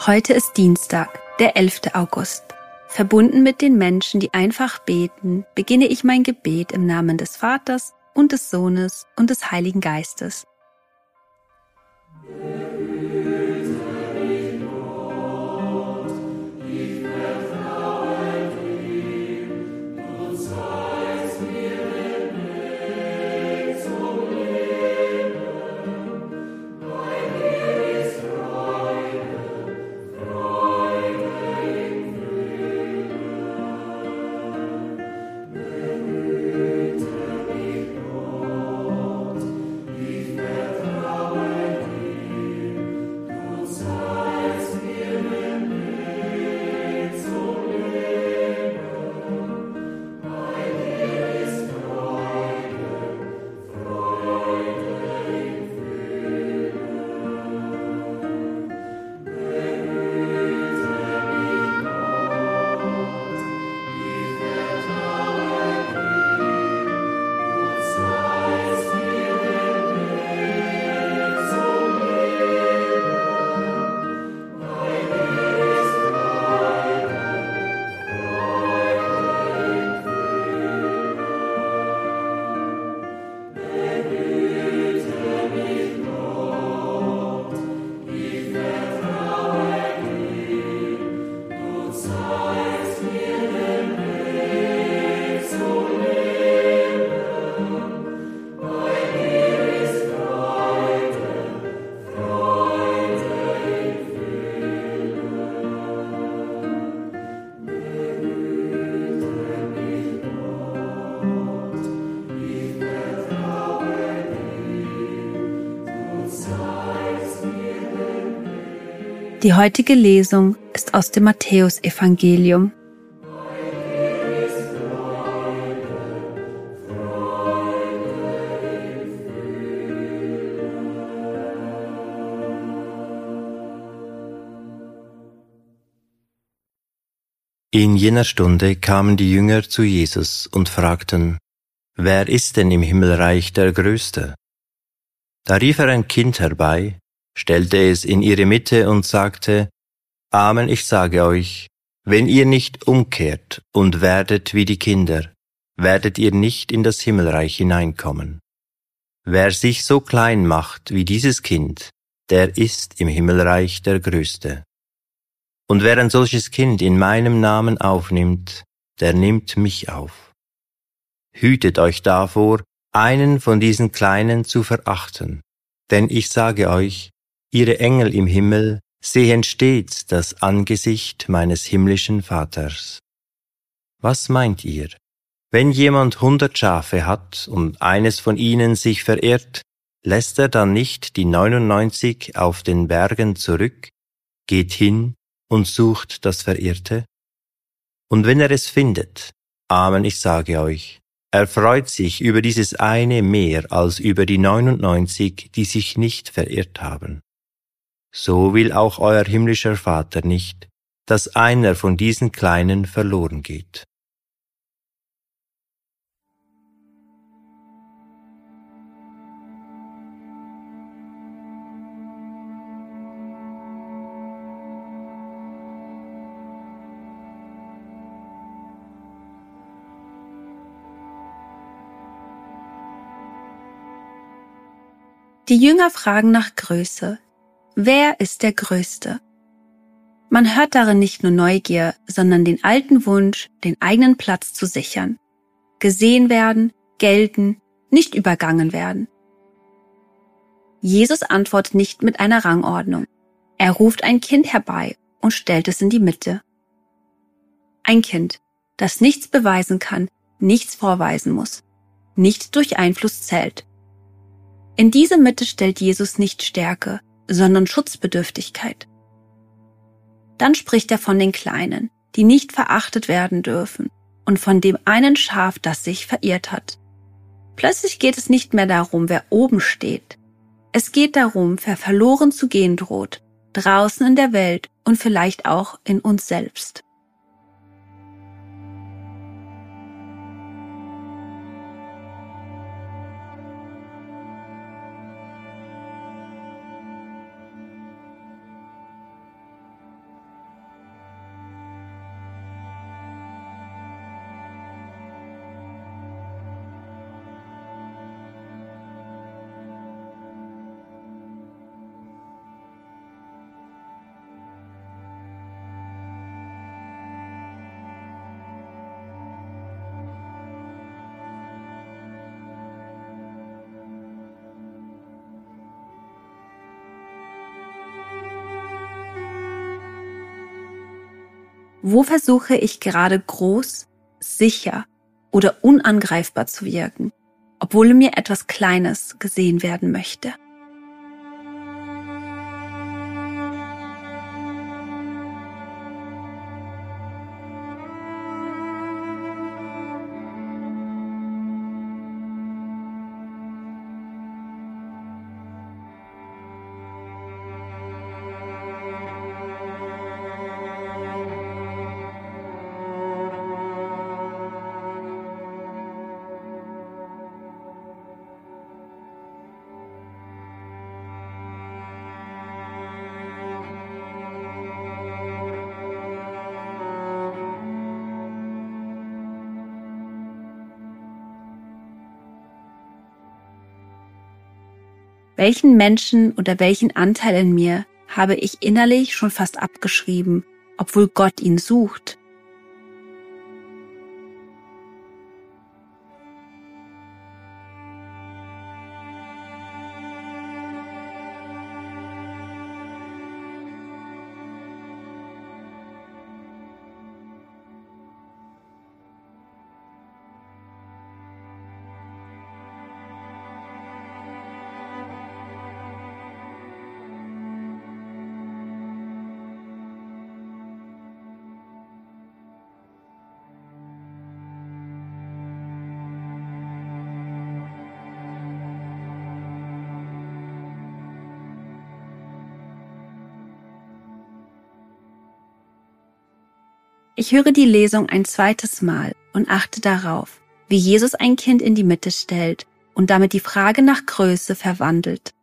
Heute ist Dienstag, der 11. August. Verbunden mit den Menschen, die einfach beten, beginne ich mein Gebet im Namen des Vaters und des Sohnes und des Heiligen Geistes. Die heutige Lesung ist aus dem Matthäusevangelium. In jener Stunde kamen die Jünger zu Jesus und fragten: Wer ist denn im Himmelreich der Größte? Da rief er ein Kind herbei, stellte es in ihre Mitte und sagte: Amen, ich sage euch, wenn ihr nicht umkehrt und werdet wie die Kinder, werdet ihr nicht in das Himmelreich hineinkommen. Wer sich so klein macht wie dieses Kind, der ist im Himmelreich der Größte. Und wer ein solches Kind in meinem Namen aufnimmt, der nimmt mich auf. Hütet euch davor, einen von diesen Kleinen zu verachten, denn ich sage euch, ihre Engel im Himmel sehen stets das Angesicht meines himmlischen Vaters. Was meint ihr? Wenn jemand 100 Schafe hat und eines von ihnen sich verirrt, lässt er dann nicht die 99 auf den Bergen zurück, geht hin und sucht das Verirrte? Und wenn er es findet, Amen, ich sage euch, er freut sich über dieses eine mehr als über die 99, die sich nicht verirrt haben. So will auch euer himmlischer Vater nicht, dass einer von diesen Kleinen verloren geht. Die Jünger fragen nach Größe. Wer ist der Größte? Man hört darin nicht nur Neugier, sondern den alten Wunsch, den eigenen Platz zu sichern. Gesehen werden, gelten, nicht übergangen werden. Jesus antwortet nicht mit einer Rangordnung. Er ruft ein Kind herbei und stellt es in die Mitte. Ein Kind, das nichts beweisen kann, nichts vorweisen muss, nicht durch Einfluss zählt. In diese Mitte stellt Jesus nicht Stärke, sondern Schutzbedürftigkeit. Dann spricht er von den Kleinen, die nicht verachtet werden dürfen, und von dem einen Schaf, das sich verirrt hat. Plötzlich geht es nicht mehr darum, wer oben steht. Es geht darum, wer verloren zu gehen droht, draußen in der Welt und vielleicht auch in uns selbst. Wo versuche ich gerade groß, sicher oder unangreifbar zu wirken, obwohl in mir etwas Kleines gesehen werden möchte? Welchen Menschen oder welchen Anteil in mir habe ich innerlich schon fast abgeschrieben, obwohl Gott ihn sucht? Ich höre die Lesung ein zweites Mal und achte darauf, wie Jesus ein Kind in die Mitte stellt und damit die Frage nach Größe verwandelt.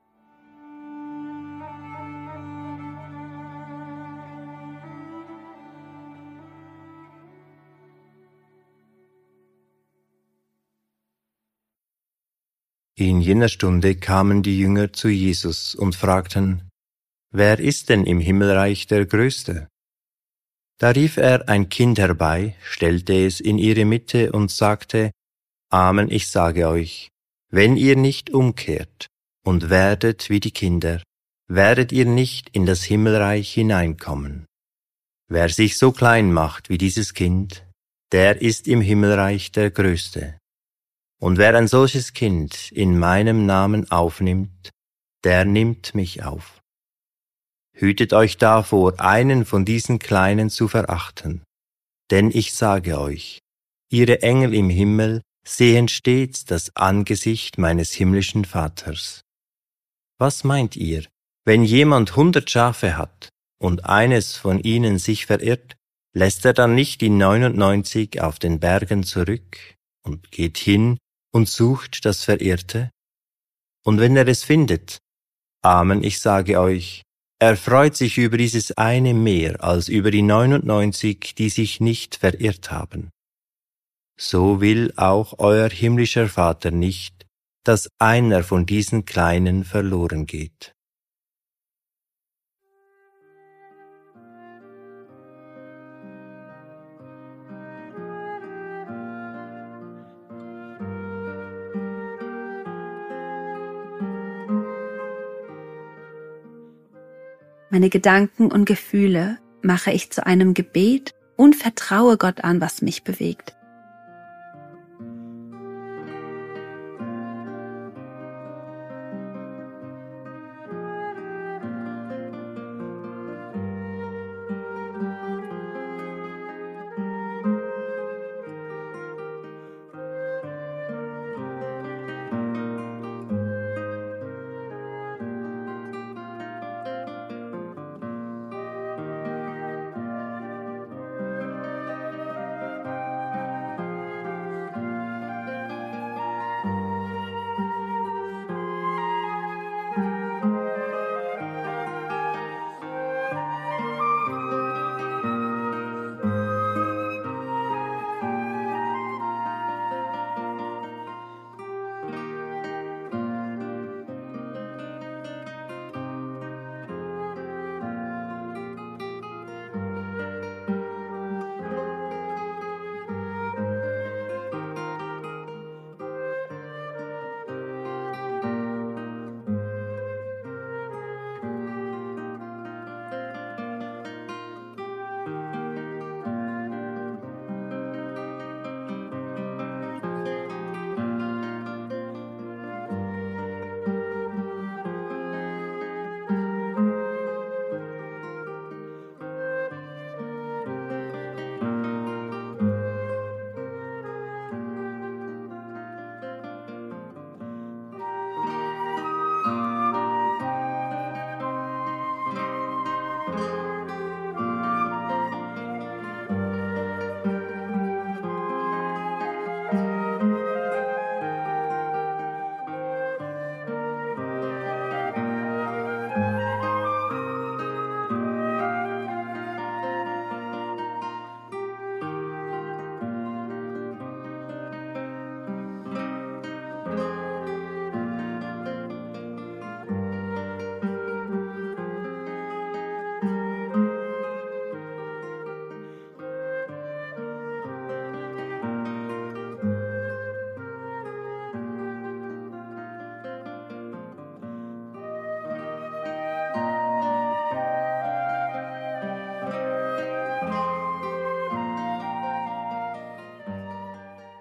In jener Stunde kamen die Jünger zu Jesus und fragten, wer ist denn im Himmelreich der Größte? Da rief er ein Kind herbei, stellte es in ihre Mitte und sagte, Amen, ich sage euch, wenn ihr nicht umkehrt und werdet wie die Kinder, werdet ihr nicht in das Himmelreich hineinkommen. Wer sich so klein macht wie dieses Kind, der ist im Himmelreich der Größte. Und wer ein solches Kind in meinem Namen aufnimmt, der nimmt mich auf. Hütet euch davor, einen von diesen Kleinen zu verachten. Denn ich sage euch, ihre Engel im Himmel sehen stets das Angesicht meines himmlischen Vaters. Was meint ihr, wenn jemand 100 Schafe hat und eines von ihnen sich verirrt, lässt er dann nicht die 99 auf den Bergen zurück und geht hin und sucht das Verirrte? Und wenn er es findet, Amen, ich sage euch, er freut sich über dieses eine mehr als über die 99, die sich nicht verirrt haben. So will auch euer himmlischer Vater nicht, dass einer von diesen Kleinen verloren geht. Meine Gedanken und Gefühle mache ich zu einem Gebet und vertraue Gott an, was mich bewegt.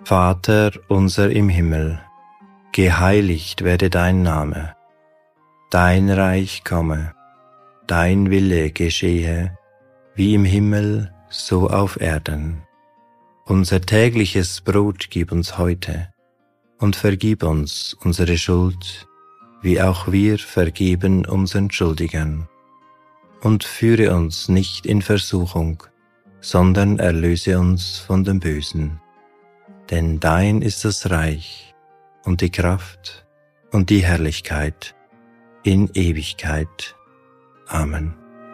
Vater unser im Himmel, geheiligt werde dein Name, dein Reich komme, dein Wille geschehe, wie im Himmel, so auf Erden. Unser tägliches Brot gib uns heute und vergib uns unsere Schuld, wie auch wir vergeben unseren Schuldigern. Und führe uns nicht in Versuchung, sondern erlöse uns von dem Bösen. Denn dein ist das Reich und die Kraft und die Herrlichkeit in Ewigkeit. Amen.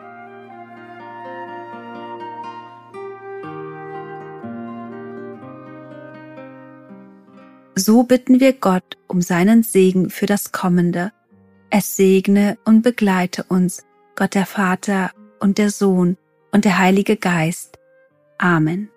So bitten wir Gott um seinen Segen für das Kommende. Es segne und begleite uns, Gott der Vater und der Sohn und der Heilige Geist. Amen.